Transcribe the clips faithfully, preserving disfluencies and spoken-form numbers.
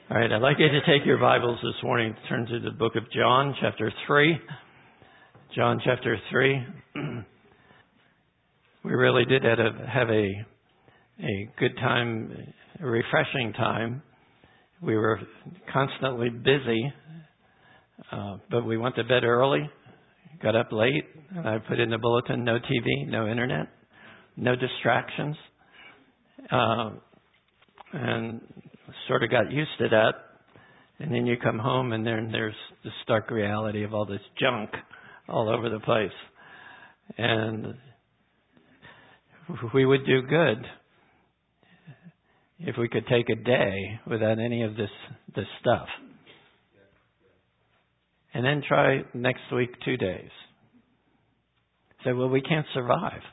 All right, I'd like you to take your Bibles this morning, turn to the book of John, chapter three. John, chapter three. We really did have a, have a, a good time, a refreshing time. We were constantly busy, uh, but we went to bed early, got up late, and I put in the bulletin, no T V, no internet, no distractions, uh, and sort of got used to that. And then you come home and then there's the stark reality of all this junk all over the place. And we would do good if we could take a day without any of this, this stuff. And then try next week two days. Say, well, we can't survive.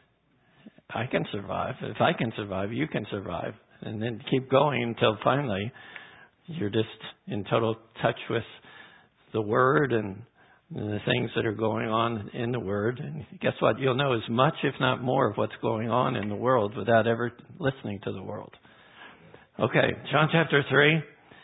I can survive. If I can survive, you can survive. And then keep going until finally you're just in total touch with the Word and the things that are going on in the Word. And guess what? You'll know as much, if not more, of what's going on in the world without ever listening to the world. Okay, John chapter three.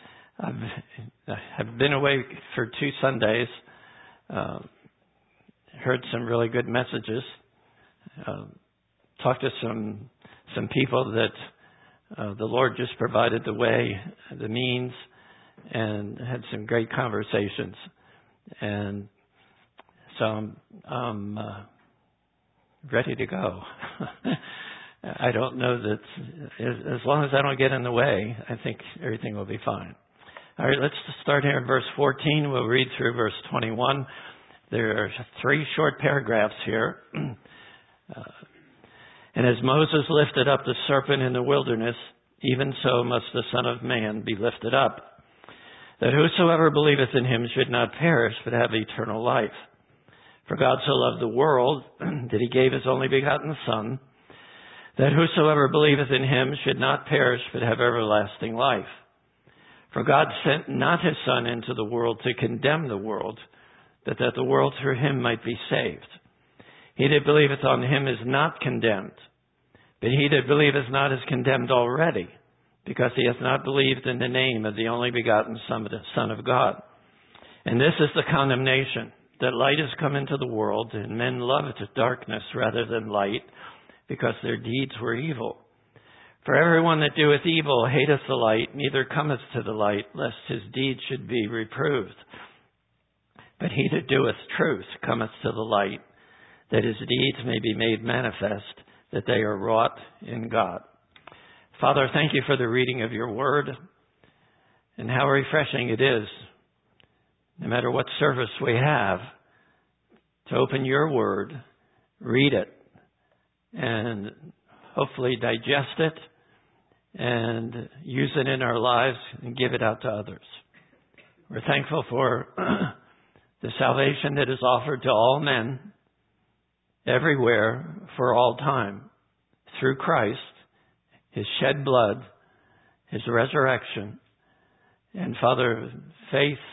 I've, I've been away for two Sundays. Uh, heard some really good messages. Uh, talked to some some people that Uh, the Lord just provided the way, the means, and had some great conversations. And so I'm, I'm uh, ready to go. I don't know that, as, as long as I don't get in the way, I think everything will be fine. All right, let's start here in verse fourteen. We'll read through verse twenty-one. There are three short paragraphs here. uh, And as Moses lifted up the serpent in the wilderness, even so must the Son of Man be lifted up, that whosoever believeth in him should not perish, but have eternal life. For God so loved the world that he gave his only begotten Son, that whosoever believeth in him should not perish, but have everlasting life. For God sent not his Son into the world to condemn the world, but that the world through him might be saved. He that believeth on him is not condemned, but he that believeth not is condemned already, because he hath not believed in the name of the only begotten Son of God. And this is the condemnation, that light is come into the world, and men loved darkness rather than light, because their deeds were evil. For everyone that doeth evil hateth the light, neither cometh to the light, lest his deeds should be reproved. But he that doeth truth cometh to the light, that his deeds may be made manifest, that they are wrought in God. Father, thank you for the reading of your word, and how refreshing it is, no matter what service we have, to open your word, read it, and hopefully digest it, and use it in our lives, and give it out to others. We're thankful for the salvation that is offered to all men, everywhere, for all time, through Christ, his shed blood, his resurrection, and Father, faith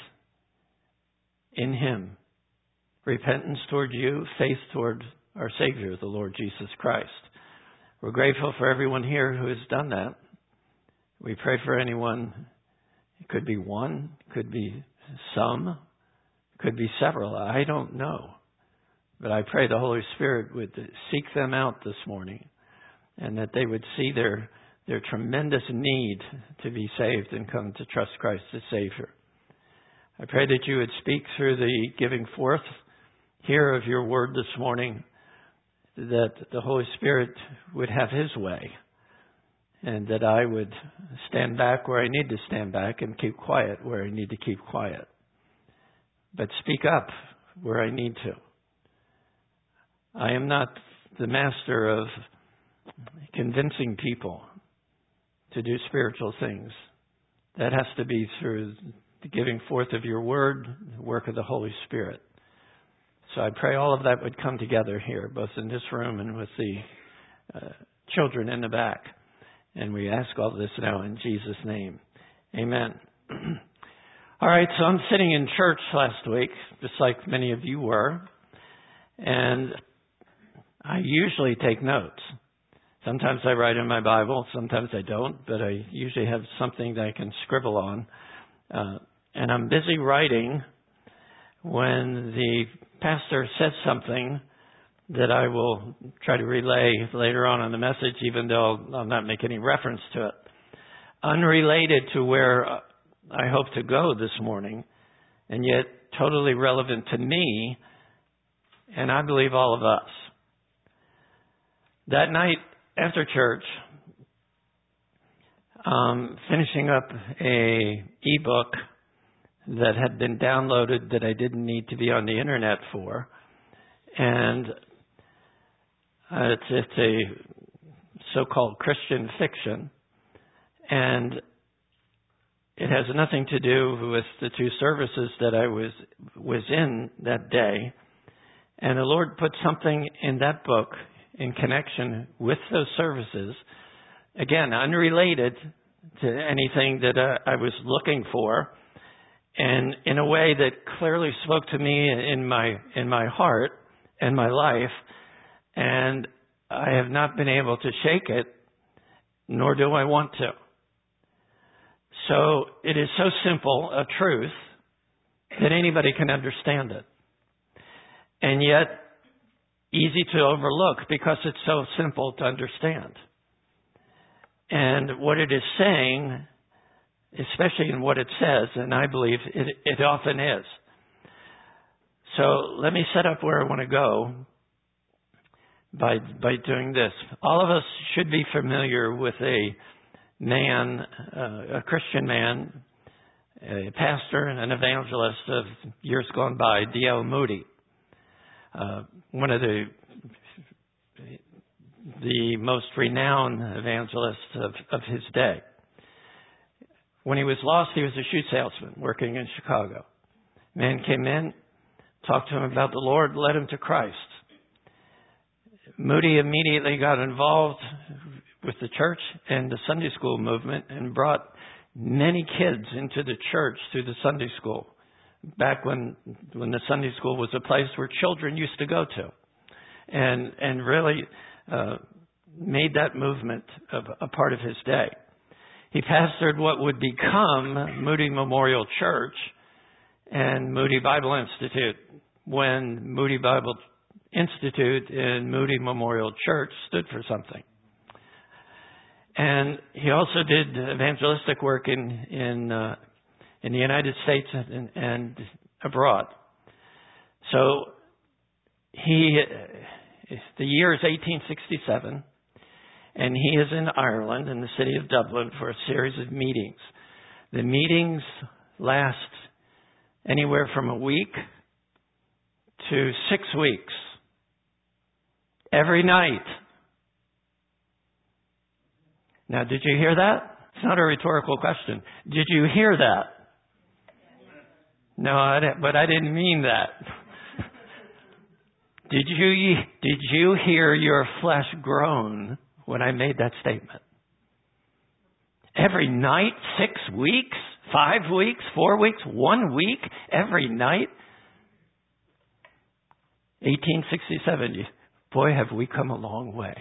in him, repentance toward you, faith toward our Savior, the Lord Jesus Christ. We're grateful for everyone here who has done that. We pray for anyone. It could be one, could be some, could be several. I don't know. But I pray the Holy Spirit would seek them out this morning, and that they would see their their tremendous need to be saved and come to trust Christ as Savior. I pray that you would speak through the giving forth here of your word this morning, that the Holy Spirit would have his way, and that I would stand back where I need to stand back and keep quiet where I need to keep quiet. But speak up where I need to. I am not the master of convincing people to do spiritual things. That has to be through the giving forth of your word, the work of the Holy Spirit. So I pray all of that would come together here, both in this room and with the uh, children in the back. And we ask all this now in Jesus' name. Amen. All right, so I'm sitting in church last week, just like many of you were. And I usually take notes. Sometimes I write in my Bible, sometimes I don't, but I usually have something that I can scribble on. Uh, and I'm busy writing when the pastor says something that I will try to relay later on in the message, even though I'll not make any reference to it. Unrelated to where I hope to go this morning, and yet totally relevant to me, and I believe all of us. That night after church, um, finishing up a ebook that had been downloaded that I didn't need to be on the internet for, and uh, it's, it's a so-called Christian fiction, and it has nothing to do with the two services that I was was in that day. And the Lord put something in that book in connection with those services, again, unrelated to anything that uh, I was looking for, and in a way that clearly spoke to me in my in my heart and my life, and I have not been able to shake it, nor do I want to. So it is so simple a truth that anybody can understand it. And yet easy to overlook because it's so simple to understand. And what it is saying, especially in what it says, and I believe it, it often is. So let me set up where I want to go by by doing this. All of us should be familiar with a man, uh, a Christian man, a pastor and an evangelist of years gone by, D L Moody, uh, one of the the most renowned evangelists of, of his day. When he was lost, he was a shoe salesman working in Chicago. Man came in, talked to him about the Lord, led him to Christ. Moody immediately got involved with the church and the Sunday school movement and brought many kids into the church through the Sunday school, back when when the Sunday school was a place where children used to go to, and and really uh, made that movement a, a part of his day. He pastored what would become Moody Memorial Church and Moody Bible Institute when Moody Bible Institute and Moody Memorial Church stood for something. And he also did evangelistic work in in uh, in the United States and, and abroad. So he, the year is eighteen sixty-seven, and he is in Ireland, in the city of Dublin, for a series of meetings. The meetings last anywhere from a week to six weeks, every night. Now, did you hear that? It's not a rhetorical question. Did you hear that? No, I didn't, but I didn't mean that. Did you did you hear your flesh groan when I made that statement? Every night, six weeks, five weeks, four weeks, one week, every night. eighteen sixty-seven. Boy, have we come a long way.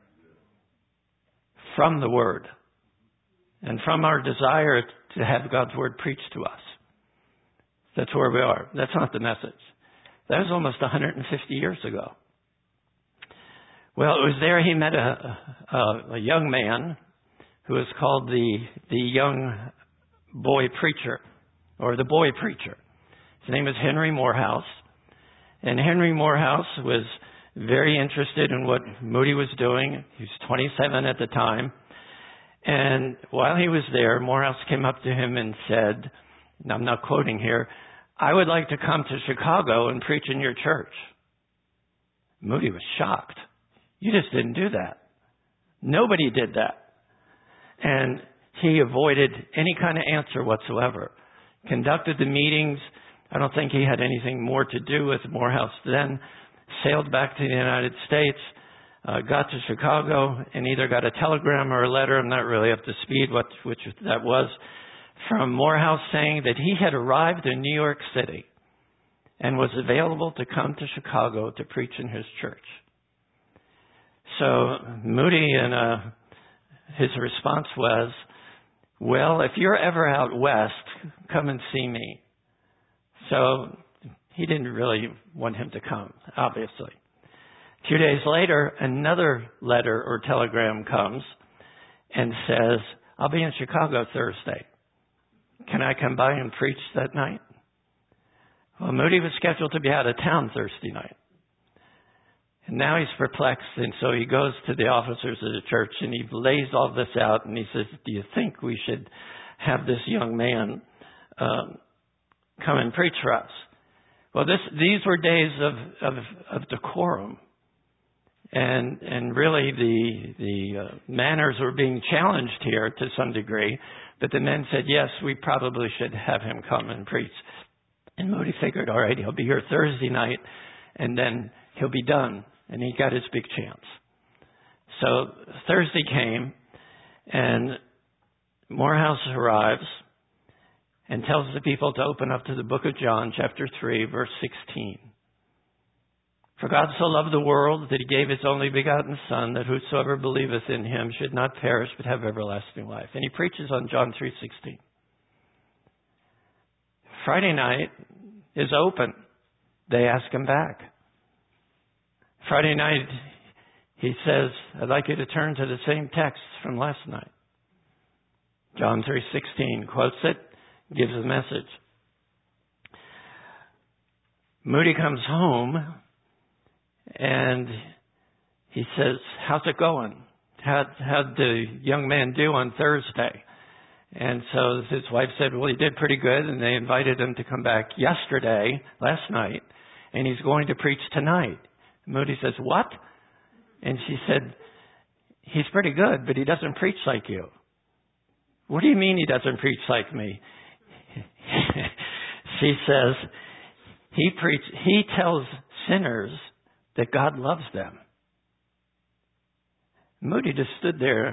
From the Word and from our desire to have God's Word preached to us. That's where we are. That's not the message. That was almost one hundred fifty years ago. Well, it was there he met a, a, a young man who was called the, the young boy preacher, or the boy preacher. His name was Henry Morehouse. And Henry Morehouse was very interested in what Moody was doing. He was twenty-seven at the time. And while he was there, Morehouse came up to him and said, and I'm not quoting here, "I would like to come to Chicago and preach in your church." Moody was shocked. You just didn't do that. Nobody did that. And he avoided any kind of answer whatsoever. Conducted the meetings. I don't think he had anything more to do with Morehouse then. Sailed back to the United States, uh, got to Chicago, and either got a telegram or a letter, I'm not really up to speed what which that was, from Morehouse saying that he had arrived in New York City and was available to come to Chicago to preach in his church. So Moody, and uh, his response was, well, if you're ever out west, come and see me. So he didn't really want him to come, obviously. A few days later, another letter or telegram comes and says, I'll be in Chicago Thursday. Can I come by and preach that night? Well, Moody was scheduled to be out of town Thursday night. And now he's perplexed, and so he goes to the officers of the church and he lays all this out, and he says, do you think we should have this young man um, come and preach for us? Well, this, these were days of, of, of decorum. And and really the the uh, manners were being challenged here to some degree. But the men said, yes, we probably should have him come and preach. And Moody figured, all right, he'll be here Thursday night, and then he'll be done. And he got his big chance. So Thursday came, and Morehouse arrives and tells the people to open up to the book of John, chapter three, verse sixteen. For God so loved the world that he gave his only begotten Son, that whosoever believeth in him should not perish but have everlasting life. And he preaches on John three sixteen. Friday night is open. They ask him back. Friday night, he says, I'd like you to turn to the same text from last night. John three sixteen, quotes it, gives a message. Moody comes home, and he says, how's it going? How, how'd the young man do on Thursday? And so his wife said, well, he did pretty good. And they invited him to come back yesterday, last night, and he's going to preach tonight. Moody says, what? And she said, he's pretty good, but he doesn't preach like you. What do you mean he doesn't preach like me? She says, he preach, he tells sinners that God loves them. Moody just stood there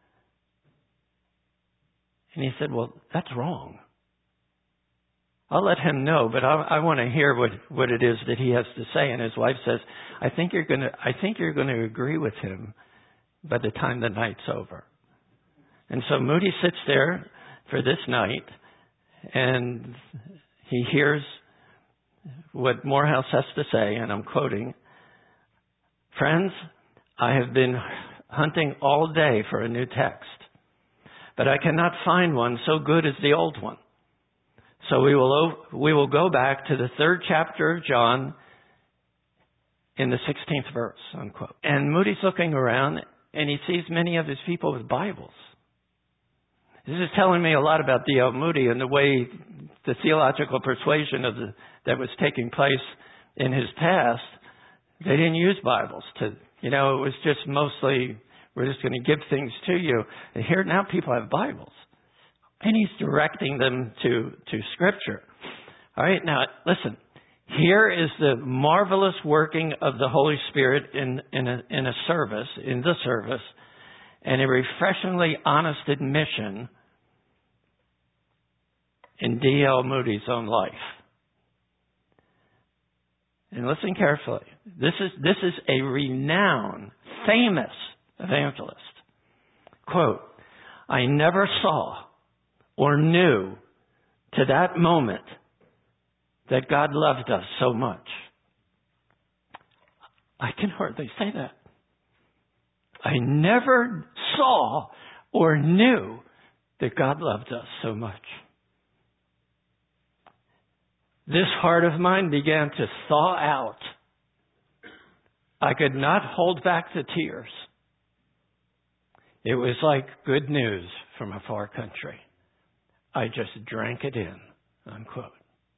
and he said, well, that's wrong. I'll let him know, but I, I want to hear what, what it is that he has to say. And his wife says, I think you're going to, I think you're going to agree with him by the time the night's over. And so Moody sits there for this night, and he hears what Morehouse has to say, and I'm quoting, friends, I have been hunting all day for a new text, but I cannot find one so good as the old one. So we will we will go back to the third chapter of John in the sixteenth verse, unquote. And Moody's looking around, and he sees many of his people with Bibles. This is telling me a lot about D L Moody and the way the theological persuasion of the, that was taking place in his past. They didn't use Bibles to, you know, it was just mostly, we're just going to give things to you. And here now people have Bibles. And he's directing them to, to Scripture. All right, now listen. Here is the marvelous working of the Holy Spirit in, in, a, in a service, in the service, and a refreshingly honest admission in D L Moody's own life. And listen carefully. This is, this is a renowned, famous evangelist. Quote, I never saw or knew to that moment that God loved us so much. I can hardly say that. I never saw or knew that God loved us so much. This heart of mine began to thaw out. I could not hold back the tears. It was like good news from a far country. I just drank it in, unquote.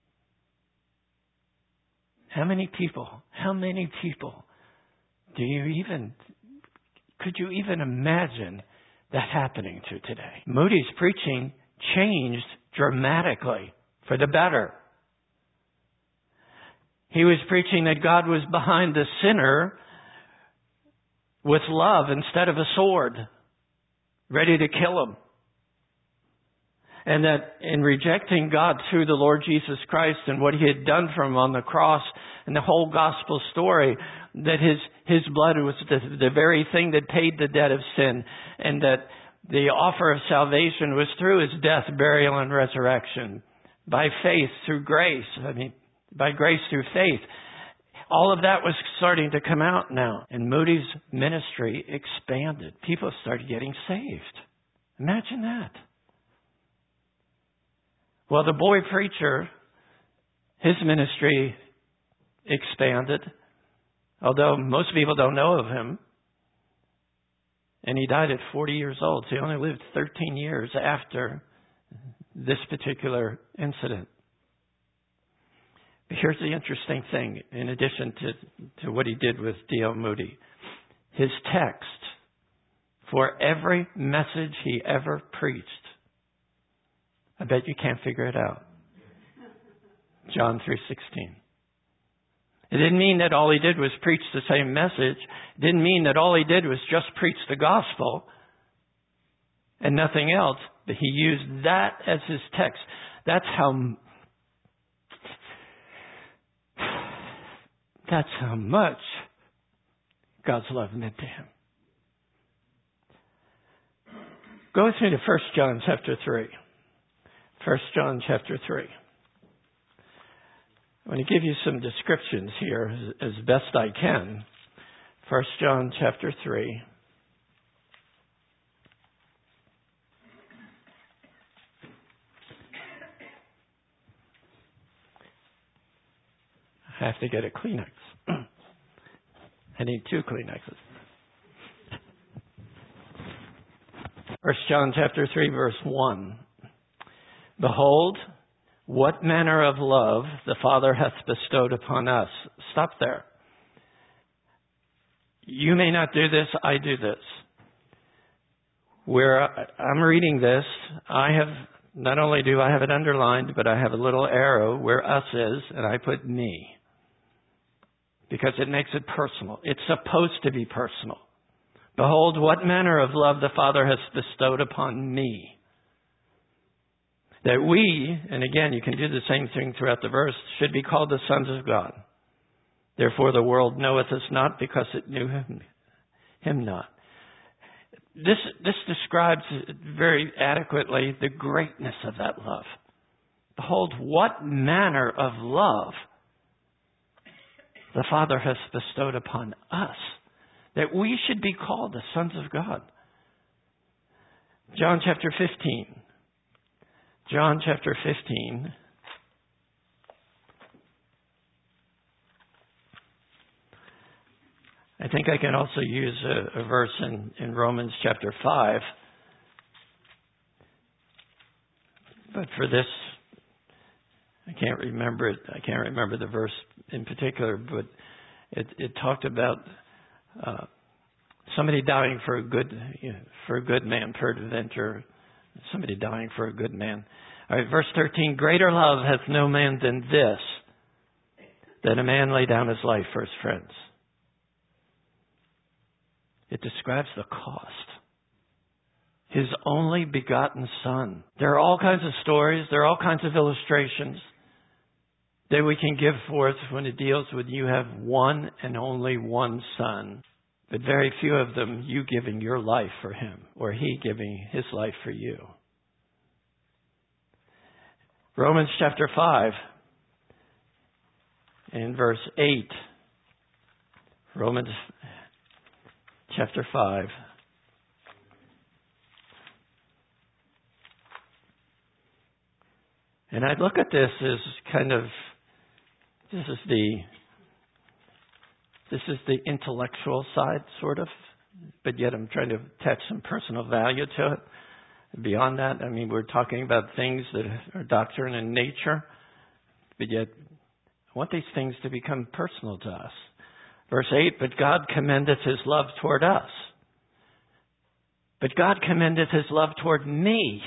How many people, how many people do you even, could you even imagine that happening to today? Moody's preaching changed dramatically for the better. He was preaching that God was behind the sinner with love instead of a sword, ready to kill him. And that in rejecting God through the Lord Jesus Christ and what He had done for him on the cross and the whole gospel story, that His, His blood was the, the very thing that paid the debt of sin, and that the offer of salvation was through His death, burial, and resurrection. By faith, through grace. I mean, by grace through faith. All of that was starting to come out now. And Moody's ministry expanded. People started getting saved. Imagine that. Well, the boy preacher, his ministry expanded. Although most people don't know of him. And he died at forty years old. So he only lived thirteen years after this particular incident. But here's the interesting thing, in addition to, to what he did with D L Moody. His text for every message he ever preached, I bet you can't figure it out. John three sixteen. It didn't mean that all he did was preach the same message. It didn't mean that all he did was just preach the gospel and nothing else. But he used that as his text. That's how, that's how much God's love meant to him. Go with me to First John chapter three. First John chapter three. I'm going to give you some descriptions here as best I can. First John chapter three. I have to get a Kleenex. I need two Kleenexes. First John chapter three, verse one. Behold, what manner of love the Father hath bestowed upon us. Stop there. You may not do this, I do this. Where I'm reading this, I have, not only do I have it underlined, but I have a little arrow where us is, and I put me. Because it makes it personal. It's supposed to be personal. Behold, what manner of love the Father has bestowed upon me. That we, and again, you can do the same thing throughout the verse, should be called the sons of God. Therefore the world knoweth us not, because it knew him, him not. This, this describes very adequately the greatness of that love. Behold, what manner of love the Father has bestowed upon us, that we should be called the sons of God. John chapter fifteen. John chapter fifteen. I think I can also use a, a verse in, in Romans chapter five. But for this, I can't remember it. I can't remember the verse in particular, but it, it talked about uh, somebody dying for a good, you know, for a good man, peradventure. Somebody dying for a good man. All right, verse thirteen, greater love hath no man than this, that a man lay down his life for his friends. It describes the cost. His only begotten Son. There are all kinds of stories, there are all kinds of illustrations that we can give forth when it deals with you have one and only one Son. But very few of them, you giving your life for Him, or He giving His life for you. Romans chapter five, in verse eight. Romans chapter five. And I look at this as kind of, this is the This is the intellectual side, sort of, but yet I'm trying to attach some personal value to it. Beyond that, I mean, we're talking about things that are doctrine in nature, but yet I want these things to become personal to us. Verse eight, but God commendeth His love toward us. But God commendeth His love toward me,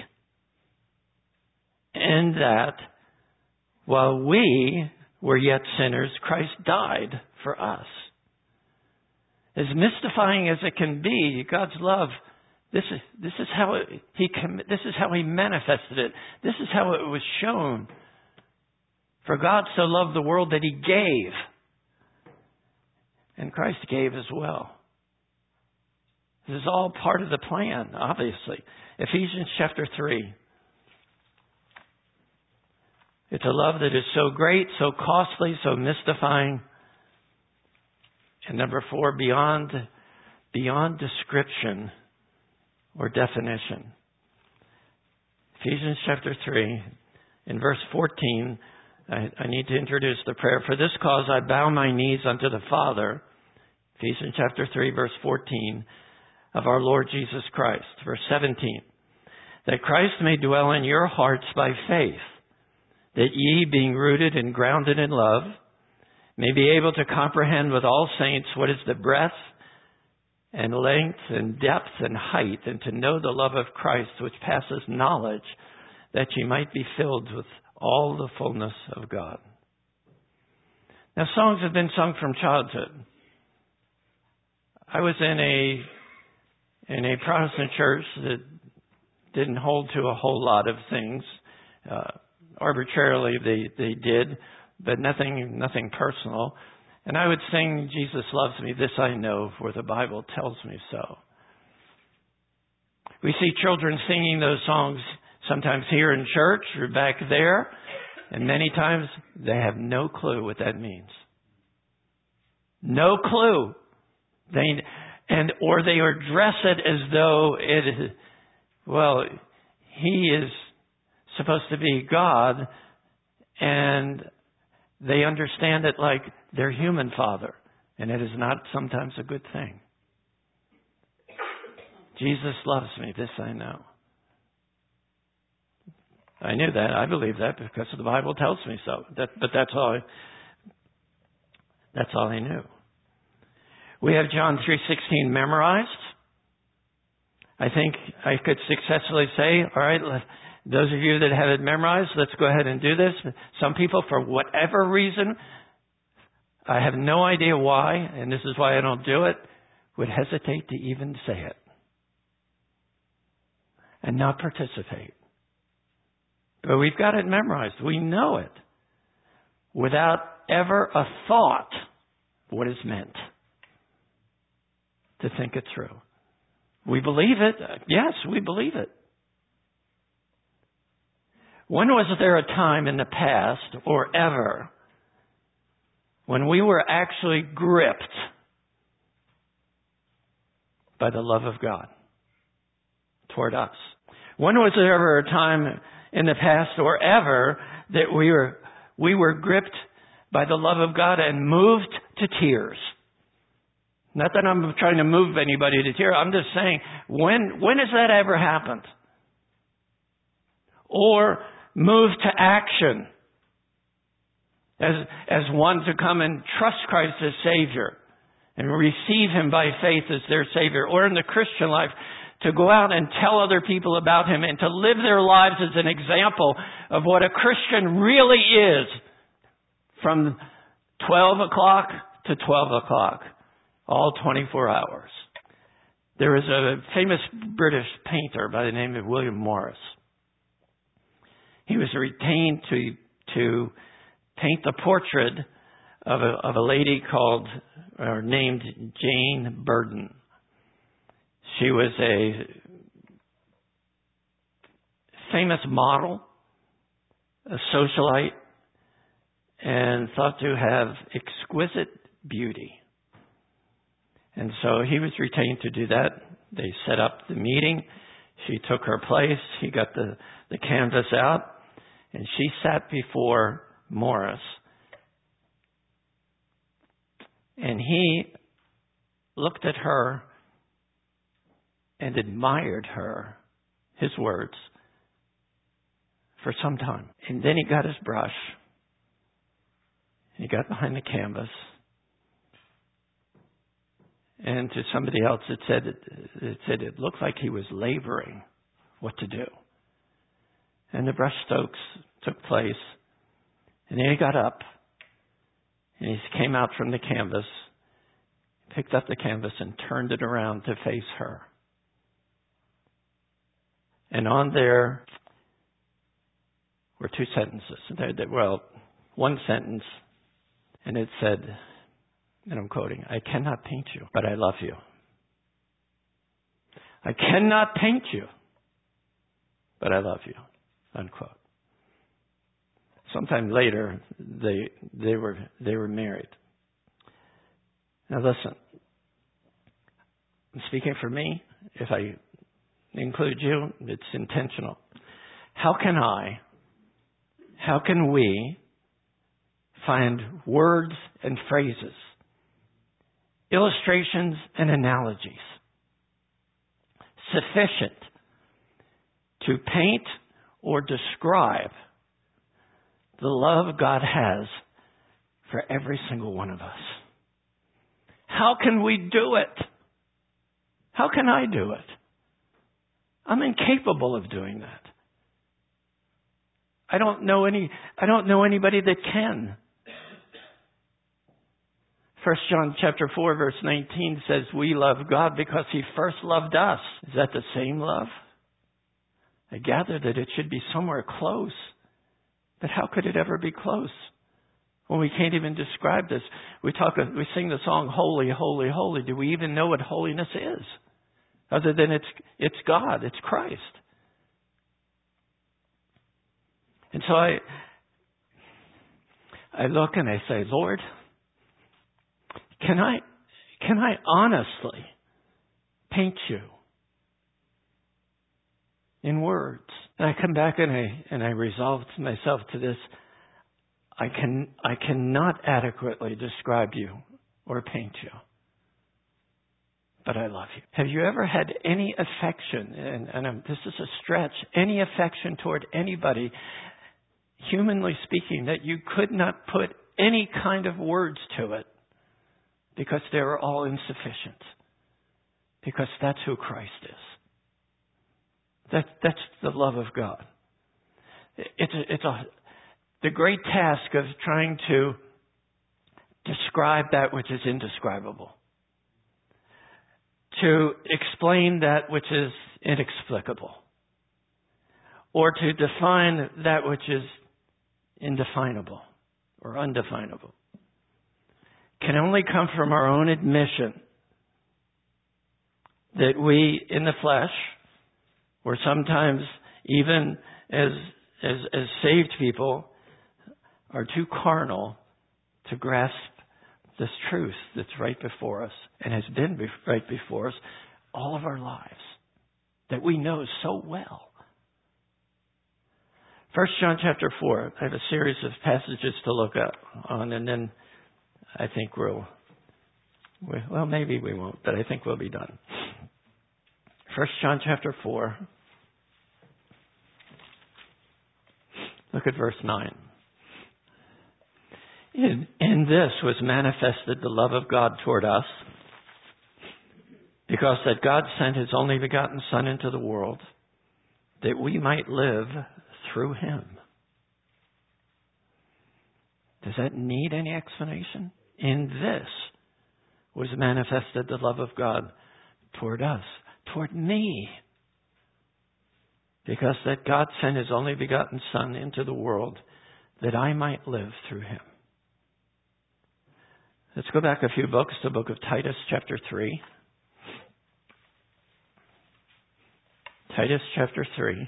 in that while we were yet sinners, Christ died for us. As mystifying as it can be, God's love This is this is how it, he this is how he manifested it. This is how it was shown. For God so loved the world that he gave. And Christ gave as well. This is all part of the plan, obviously. Ephesians chapter three. It's a love that is so great, so costly, so mystifying. And number four, beyond, beyond description or definition. Ephesians chapter three, in verse fourteen, I, I need to introduce the prayer. For this cause I bow my knees unto the Father. Ephesians chapter three, verse fourteen, of our Lord Jesus Christ. Verse seventeen, that Christ may dwell in your hearts by faith, that ye, being rooted and grounded in love, may be able to comprehend with all saints what is the breadth and length and depth and height, and to know the love of Christ which passes knowledge, that ye might be filled with all the fullness of God. Now, songs have been sung from childhood. I was in a in a Protestant church that didn't hold to a whole lot of things. Uh, arbitrarily, they they did, but nothing nothing personal. And I would sing, Jesus loves me, this I know, for the Bible tells me so. We see children singing those songs sometimes here in church or back there, and many times they have no clue what that means. No clue. They and or they address it as though it is, well, he is supposed to be God, and they understand it like their human father, and it is not sometimes a good thing. Jesus loves me, this I know. I knew that. I believe that because the Bible tells me so. That, but that's all. I, that's all I knew. We have John three sixteen memorized. I think I could successfully say, all right, those of you that have it memorized, let's go ahead and do this. Some people, for whatever reason, I have no idea why, and this is why I don't do it, would hesitate to even say it and not participate. But we've got it memorized. We know it without ever a thought what is meant, to think it through. We believe it. Yes, we believe it. When was there a time in the past or ever when we were actually gripped by the love of God toward us? When was there ever a time in the past or ever that we were we were gripped by the love of God and moved to tears? Not that I'm trying to move anybody to tears. I'm just saying, when when has that ever happened? Or moved to action as as one to come and trust Christ as Savior and receive Him by faith as their Savior, or in the Christian life to go out and tell other people about Him and to live their lives as an example of what a Christian really is from twelve o'clock to twelve o'clock, all twenty-four hours. There is a famous British painter by the name of William Morris. He was retained to to paint the portrait of a, of a lady called or named Jane Burden. She was a famous model, a socialite, and thought to have exquisite beauty. And so he was retained to do that. They set up the meeting. She took her place. He got the, the canvas out. And she sat before Morris. And he looked at her and admired her, his words, for some time. And then he got his brush. He got behind the canvas. And to somebody else, it said it, said it looked like he was laboring what to do. And the brush strokes took place. And then he got up. And he came out from the canvas, picked up the canvas and turned it around to face her. And on there were two sentences. There, there, well, one sentence, and it said, and I'm quoting, "I cannot paint you, but I love you. I cannot paint you, but I love you," unquote. Sometime later, they they were they were married. Now listen, I'm speaking for me. If I include you, it's intentional. How can I, how can we find words and phrases, illustrations and analogies sufficient to paint or describe the love God has for every single one of us? How can we do it? How can I do it? I'm incapable of doing that. I don't know any, I don't know anybody that can. First John chapter four verse nineteen says we love God because He first loved us. Is that the same love? I gather that it should be somewhere close. But how could it ever be close when we can't even describe this? We talk, we sing the song "Holy, Holy, Holy." Do we even know what holiness is? Other than it's it's God, it's Christ. And so I I look and I say, Lord, can I can I honestly paint you in words? And I come back and I and I resolve to myself to this: I can I cannot adequately describe you or paint you, but I love you. Have you ever had any affection, and, and I'm, this is a stretch, any affection toward anybody, humanly speaking, that you could not put any kind of words to it because they were all insufficient? Because that's who Christ is. That, that's the love of God. It's a, it's a, the great task of trying to describe that which is indescribable. To explain that which is inexplicable. Or to define that which is indefinable or undefinable. Can only come from our own admission that we in the flesh, or sometimes even as, as, as saved people, are too carnal to grasp this truth that's right before us and has been be- right before us all of our lives, that we know so well. First John chapter four, I have a series of passages to look up on, and then I think we'll, well, maybe we won't, but I think we'll be done. First John chapter four. Look at verse nine. In, in this was manifested the love of God toward us, because that God sent His only begotten Son into the world, that we might live through Him. Does that need any explanation? In this was manifested the love of God toward us, toward me. Because that God sent His only begotten Son into the world that I might live through Him. Let's go back a few books to the book of Titus chapter three. Titus chapter three.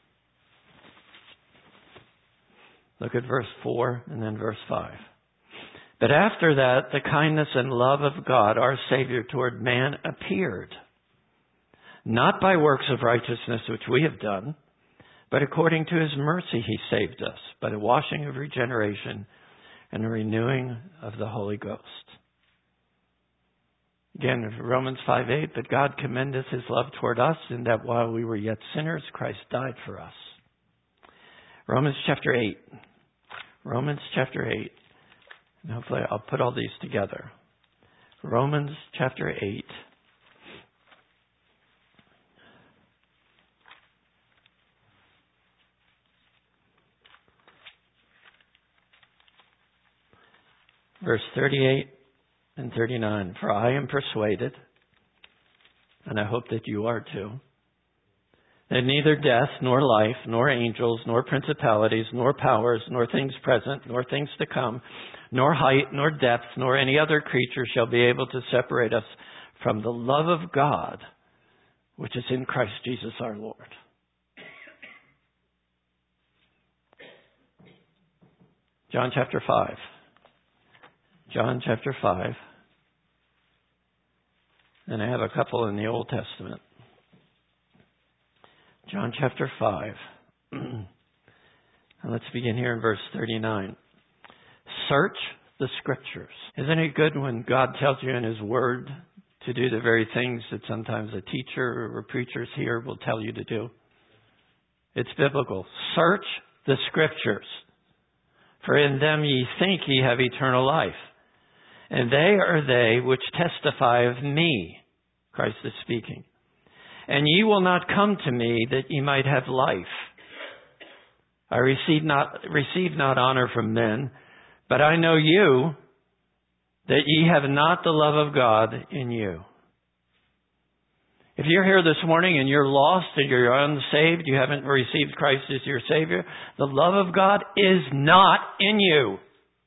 Look at verse four and then verse five. But after that, the kindness and love of God, our Savior, toward man appeared. Not by works of righteousness which we have done, but according to His mercy He saved us, by the washing of regeneration and the renewing of the Holy Ghost. Again, Romans five eight, but God commendeth His love toward us, in that while we were yet sinners, Christ died for us. Romans chapter eight. Romans chapter eight. And hopefully I'll put all these together. Romans chapter eight. Verse thirty-eight and thirty-nine. For I am persuaded, and I hope that you are too, that neither death, nor life, nor angels, nor principalities, nor powers, nor things present, nor things to come, nor height, nor depth, nor any other creature shall be able to separate us from the love of God, which is in Christ Jesus our Lord. John chapter five. John chapter five. And I have a couple in the Old Testament. John chapter five. And let's begin here in verse thirty-nine. Search the Scriptures. Isn't it good when God tells you in His Word to do the very things that sometimes a teacher or preachers here will tell you to do? It's biblical. Search the Scriptures, for in them ye think ye have eternal life. And they are they which testify of me. Christ is speaking. And ye will not come to me that ye might have life. I receive not, receive not honor from men, but I know you, that ye have not the love of God in you. If you're here this morning and you're lost and you're unsaved, you haven't received Christ as your Savior, the love of God is not in you.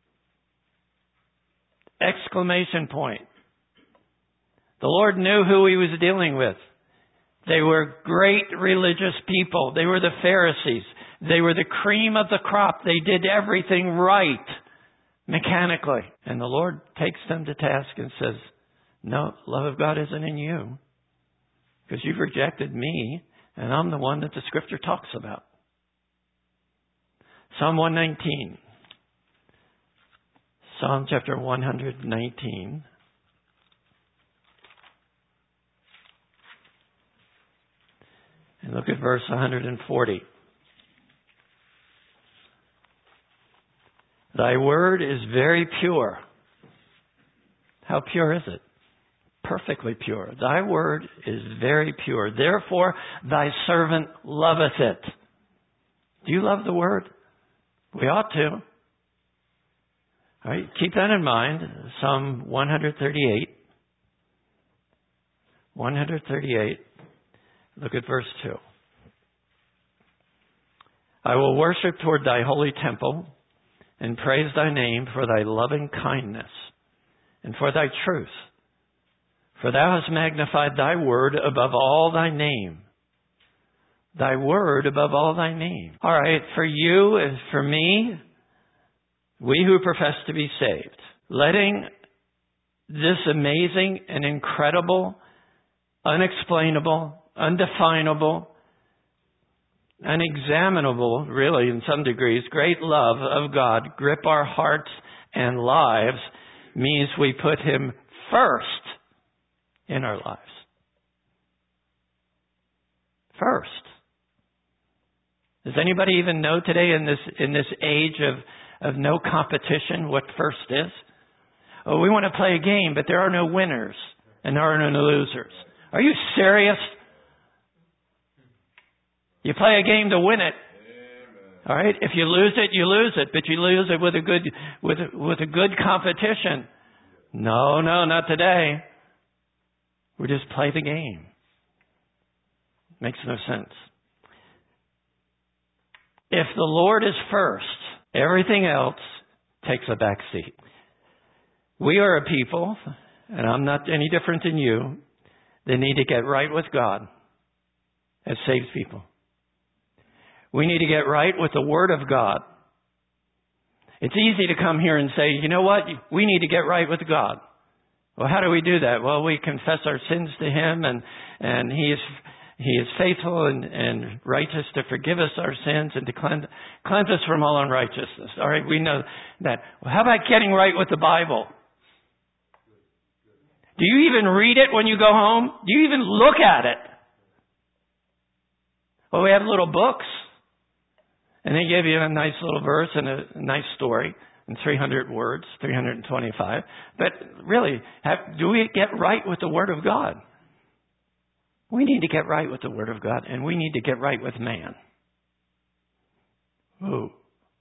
Exclamation point. The Lord knew who He was dealing with. They were great religious people. They were the Pharisees. They were the cream of the crop. They did everything right, mechanically. And the Lord takes them to task and says, no, love of God isn't in you. Because you've rejected me, and I'm the one that the Scripture talks about. Psalm one nineteen. Psalm chapter one nineteen. And look at verse one forty. Thy word is very pure. How pure is it? Perfectly pure. Thy word is very pure. Therefore, thy servant loveth it. Do you love the word? We ought to. All right, keep that in mind. Psalm one thirty-eight. one thirty-eight. Look at verse two. I will worship toward thy holy temple and praise thy name for thy loving kindness and for thy truth. For thou hast magnified thy word above all thy name. Thy word above all thy name. All right, for you and for me, we who profess to be saved, letting this amazing and incredible, unexplainable, undefinable, unexaminable, really in some degrees, great love of God grip our hearts and lives means we put Him first in our lives. First. Does anybody even know today in this in this age of, of no competition what first is? Oh, we want to play a game, but there are no winners and there are no losers. Are you serious? You play a game to win it. All right? If you lose it, you lose it, but you lose it with a good with with a good competition. No, no, not today. We just play the game. Makes no sense. If the Lord is first, everything else takes a back seat. We are a people, and I'm not any different than you, that need to get right with God as saved people. We need to get right with the Word of God. It's easy to come here and say, you know what? We need to get right with God. Well, how do we do that? Well, we confess our sins to Him, and, and He is He is faithful and, and righteous to forgive us our sins and to cleanse, cleanse us from all unrighteousness. All right, we know that. Well, how about getting right with the Bible? Do you even read it when you go home? Do you even look at it? Well, we have little books. And they give you a nice little verse and a nice story in three hundred words, three hundred twenty-five. But really, have, do we get right with the Word of God? We need to get right with the Word of God, and we need to get right with man. Ooh.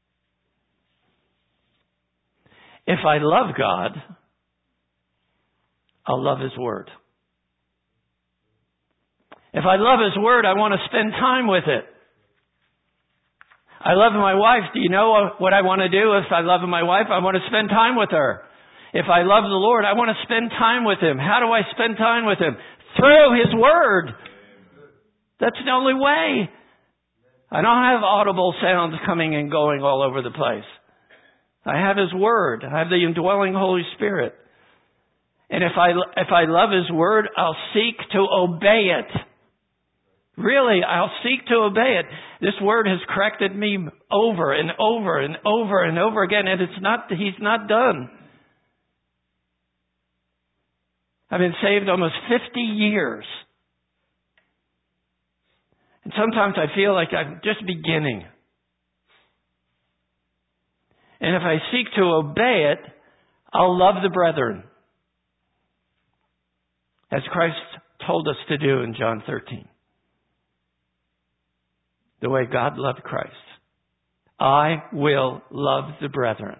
If I love God, I'll love His Word. If I love His Word, I want to spend time with it. I love my wife. Do you know what I want to do if I love my wife? I want to spend time with her. If I love the Lord, I want to spend time with Him. How do I spend time with Him? Through His Word. That's the only way. I don't have audible sounds coming and going all over the place. I have His Word. I have the indwelling Holy Spirit. And if I, if I love His Word, I'll seek to obey it. Really, I'll seek to obey it. This Word has corrected me over and over and over and over again, and it's not, He's not done. I've been saved almost fifty years. And sometimes I feel like I'm just beginning. And if I seek to obey it, I'll love the brethren. As Christ told us to do in John thirteen. The way God loved Christ. I will love the brethren.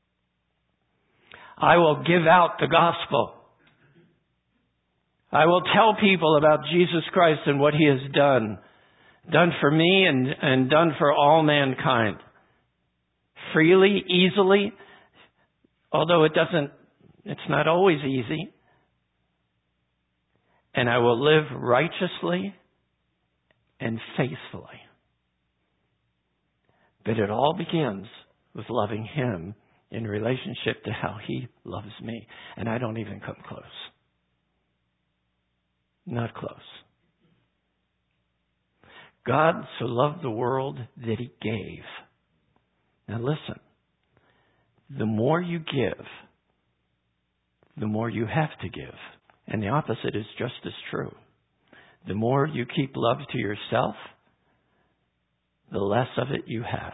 I will give out the gospel. I will tell people about Jesus Christ and what He has done. Done for me and, and done for all mankind. Freely, easily, although it doesn't, it's not always easy. And I will live righteously and faithfully. But it all begins with loving Him in relationship to how He loves me. And I don't even come close. Not close. God so loved the world that He gave. Now listen. The more you give, the more you have to give. And the opposite is just as true. The more you keep love to yourself, the less of it you have.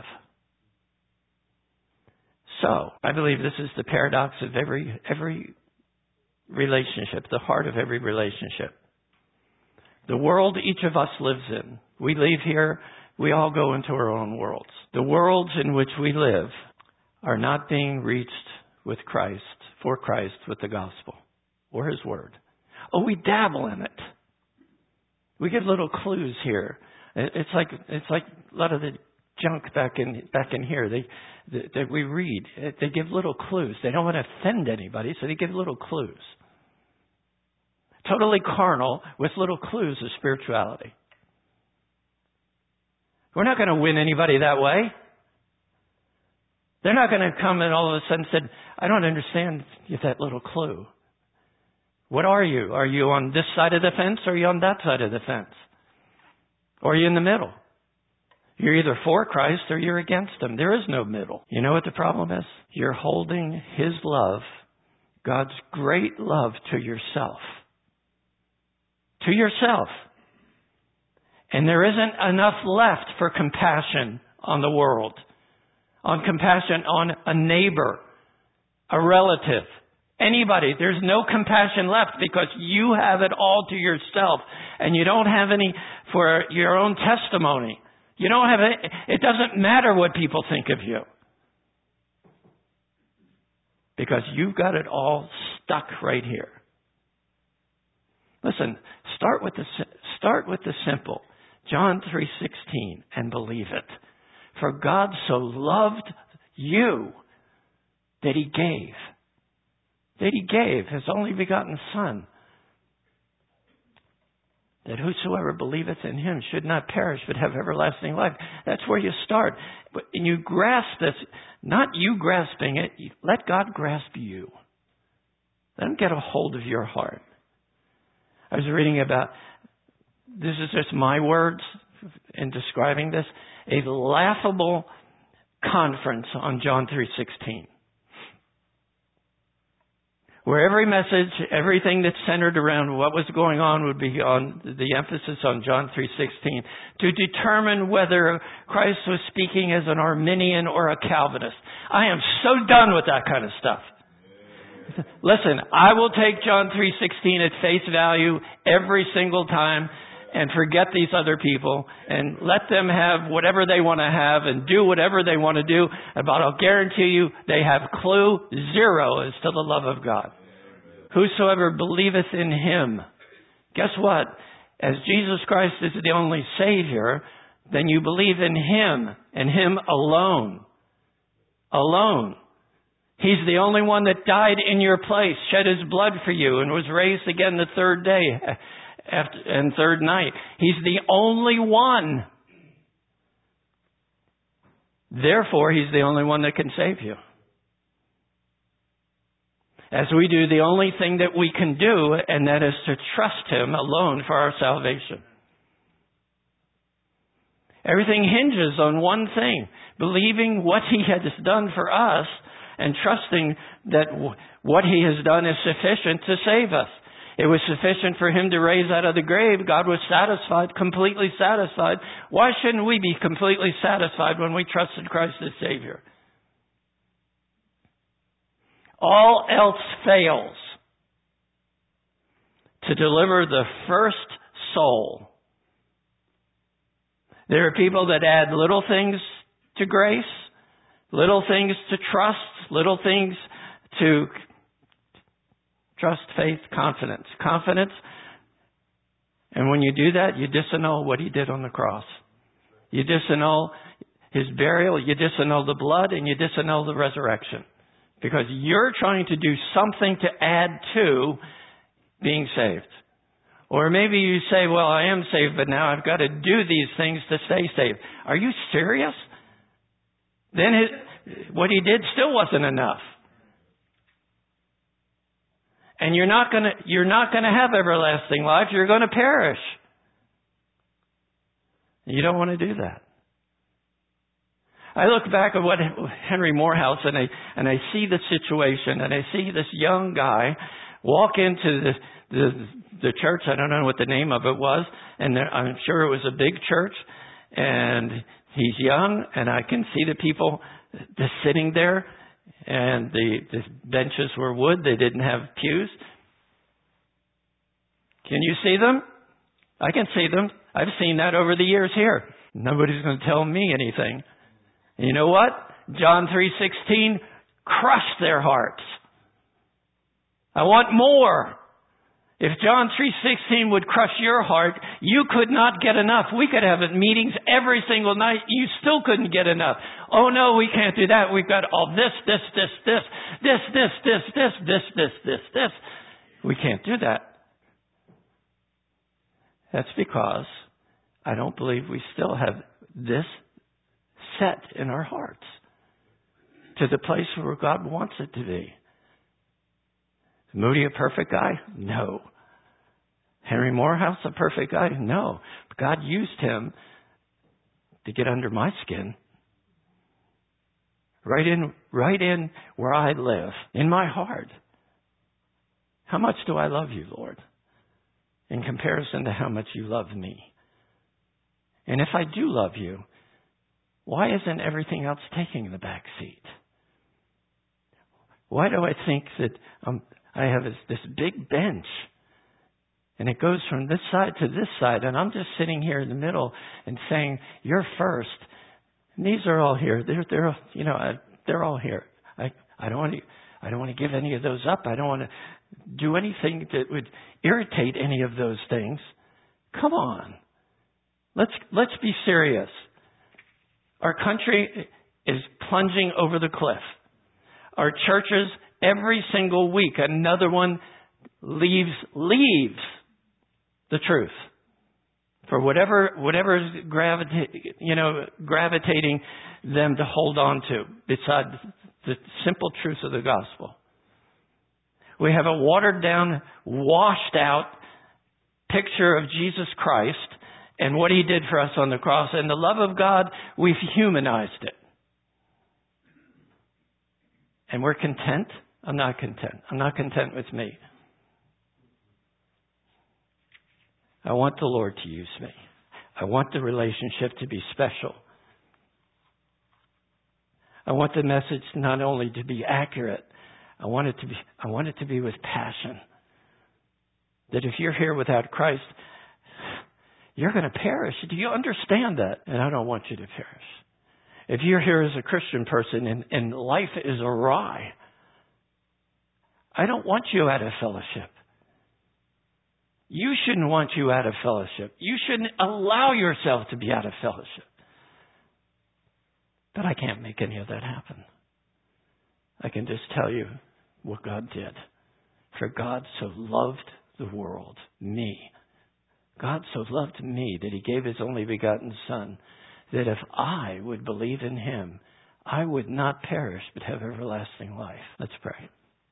So, I believe this is the paradox of every every relationship, the heart of every relationship. The world each of us lives in. We leave here, we all go into our own worlds. The worlds in which we live are not being reached with Christ, for Christ, with the gospel or His Word. Oh, we dabble in it. We give little clues here. It's like it's like a lot of the junk back in back in here. They that we read. They give little clues. They don't want to offend anybody, so they give little clues. Totally carnal with little clues of spirituality. We're not going to win anybody that way. They're not going to come and all of a sudden say, "I don't understand that little clue." What are you? Are you on this side of the fence or are you on that side of the fence? Or are you in the middle? You're either for Christ or you're against Him. There is no middle. You know what the problem is? You're holding His love, God's great love, to yourself. To yourself. And there isn't enough left for compassion on the world. On compassion on a neighbor, a relative. Anybody, there's no compassion left because you have it all to yourself and you don't have any for your own testimony. You don't have it. It doesn't matter what people think of you because you've got it all stuck right here. Listen, start with the start with the simple. John three sixteen and believe it. For God so loved you that He gave. That He gave His only begotten Son, that whosoever believeth in Him should not perish but have everlasting life. That's where you start. But and you grasp this, not you grasping it, you let God grasp you. Let Him get a hold of your heart. I was reading about, this is just my words in describing this, a laughable conference on John three sixteen. Where every message, everything that's centered around what was going on would be on the emphasis on John three sixteen to determine whether Christ was speaking as an Arminian or a Calvinist. I am so done with that kind of stuff. Listen, I will take John three sixteen at face value every single time and forget these other people and let them have whatever they want to have and do whatever they want to do. But I'll guarantee you they have clue zero as to the love of God. Whosoever believeth in Him, guess what? As Jesus Christ is the only Savior, then you believe in Him and Him alone. Alone. He's the only one that died in your place, shed His blood for you, and was raised again the third day after, and third night. He's the only one. Therefore, He's the only one that can save you. As we do the only thing that we can do, and that is to trust Him alone for our salvation. Everything hinges on one thing, believing what He has done for us and trusting that what He has done is sufficient to save us. It was sufficient for Him to raise out of the grave. God was satisfied, completely satisfied. Why shouldn't we be completely satisfied when we trusted Christ as Savior? All else fails to deliver the first soul. There are people that add little things to grace, little things to trust, little things to trust, faith, confidence. Confidence. And when you do that, you disannul what He did on the cross. You disannul His burial, you disannul the blood, and you disannul the resurrection. Because you're trying to do something to add to being saved. Or maybe you say, well, I am saved, but now I've got to do these things to stay saved. Are you serious? Then his, what He did still wasn't enough. And you're not going to, you're not going to have everlasting life. You're going to perish. You don't want to do that. I look back at what Henry Morehouse and I and I see the situation and I see this young guy walk into the the, the church. I don't know what the name of it was, and there, I'm sure it was a big church. And he's young, and I can see the people just sitting there, and the, the benches were wood. They didn't have pews. Can you see them? I can see them. I've seen that over the years here. Nobody's going to tell me anything. You know what? John three sixteen crushed their hearts. I want more. If John three sixteen would crush your heart, you could not get enough. We could have meetings every single night. You still couldn't get enough. Oh no, we can't do that. We've got all this, this, this, this, this, this, this, this, this, this, this, this. We can't do that. That's because I don't believe we still have this set in our hearts to the place where God wants it to be. Is Moody a perfect guy? No. Henry Morehouse a perfect guy? No. But God used him to get under my skin. Right in, right in where I live, in my heart. How much do I love you, Lord? In comparison to how much you love me. And if I do love you, why isn't everything else taking the back seat? Why do I think that um, I have this, this big bench and it goes from this side to this side and I'm just sitting here in the middle and saying, you're first. And these are all here. They're, they're, you know, they're all here. I, I don't want to, I don't want to give any of those up. I don't want to do anything that would irritate any of those things. Come on. Let's, let's be serious. Our country is plunging over the cliff. Our churches, every single week, another one leaves leaves the truth for whatever whatever is gravita- you know gravitating them to hold on to, besides the simple truth of the gospel. We have a watered down, washed out picture of Jesus Christ and what He did for us on the cross. And the love of God, we've humanized it. And we're content? I'm not content. I'm not content with me. I want the Lord to use me. I want the relationship to be special. I want the message not only to be accurate, I want it to be, I want it to be with passion. That if you're here without Christ, you're going to perish. Do you understand that? And I don't want you to perish. If you're here as a Christian person and, and life is awry, I don't want you out of fellowship. You shouldn't want you out of fellowship. You shouldn't allow yourself to be out of fellowship. But I can't make any of that happen. I can just tell you what God did. For God so loved the world, me. God so loved me that He gave His only begotten Son, that if I would believe in Him, I would not perish but have everlasting life. Let's pray.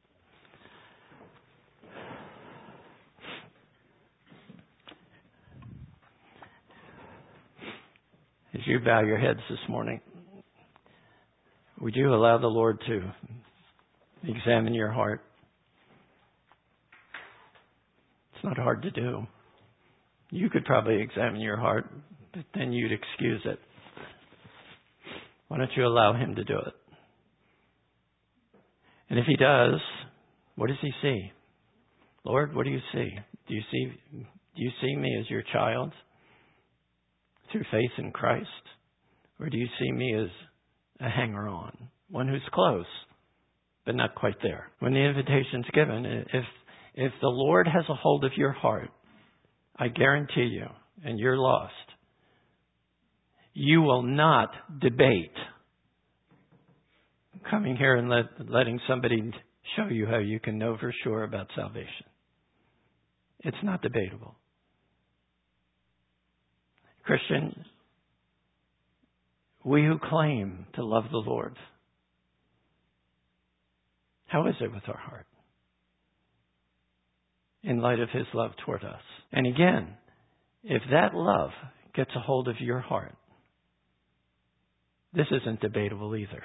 As you bow your heads this morning, would you allow the Lord to examine your heart? It's not hard to do. You could probably examine your heart, but then you'd excuse it. Why don't you allow Him to do it? And if He does, what does He see? Lord, what do you see? Do you see, do you see me as your child through faith in Christ? Or do you see me as a hanger-on, one who's close, but not quite there? When the invitation's given, if if the Lord has a hold of your heart, I guarantee you, and you're lost, you will not debate coming here and let, letting somebody show you how you can know for sure about salvation. It's not debatable. Christian, we who claim to love the Lord, how is it with our heart in light of His love toward us? And again, if that love gets a hold of your heart, this isn't debatable either.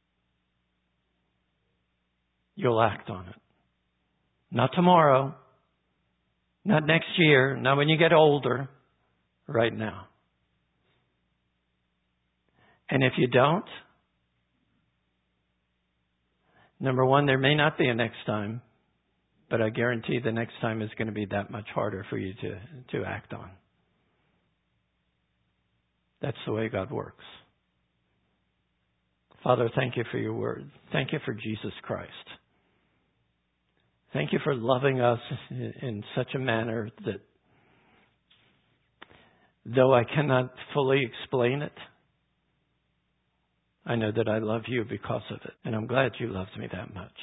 You'll act on it. Not tomorrow, not next year, not when you get older, right now. And if you don't, number one, there may not be a next time, but I guarantee the next time is going to be that much harder for you to, to act on. That's the way God works. Father, thank you for your word. Thank you for Jesus Christ. Thank you for loving us in such a manner that though I cannot fully explain it, I know that I love you because of it. And I'm glad you loved me that much.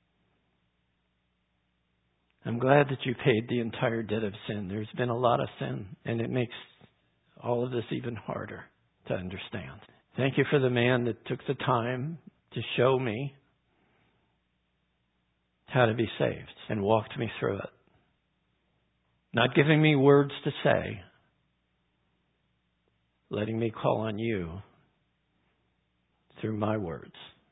I'm glad that you paid the entire debt of sin. There's been a lot of sin, and it makes all of this even harder to understand. Thank you for the man that took the time to show me how to be saved and walked me through it. Not giving me words to say, letting me call on you through my words.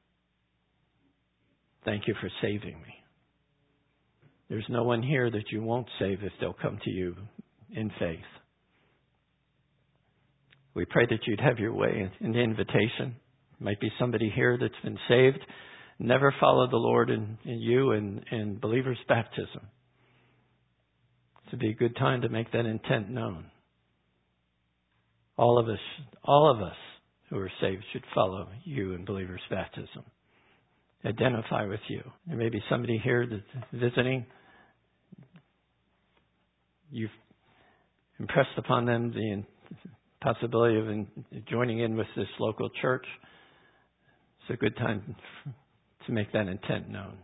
Thank you for saving me. There's no one here that you won't save if they'll come to you in faith. We pray that you'd have your way in the invitation. Might be somebody here that's been saved, never followed the Lord in, in you and in believer's baptism. It'd be a good time to make that intent known. All of us, all of us who are saved should follow you in believer's baptism. Identify with you. There may be somebody here that's visiting. You've impressed upon them the possibility of in, joining in with this local church. It's a good time to make that intent known.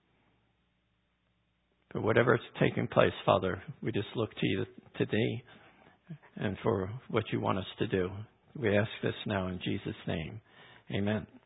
But whatever is taking place, Father, we just look to you, to Thee, and for what you want us to do. We ask this now in Jesus' name. Amen.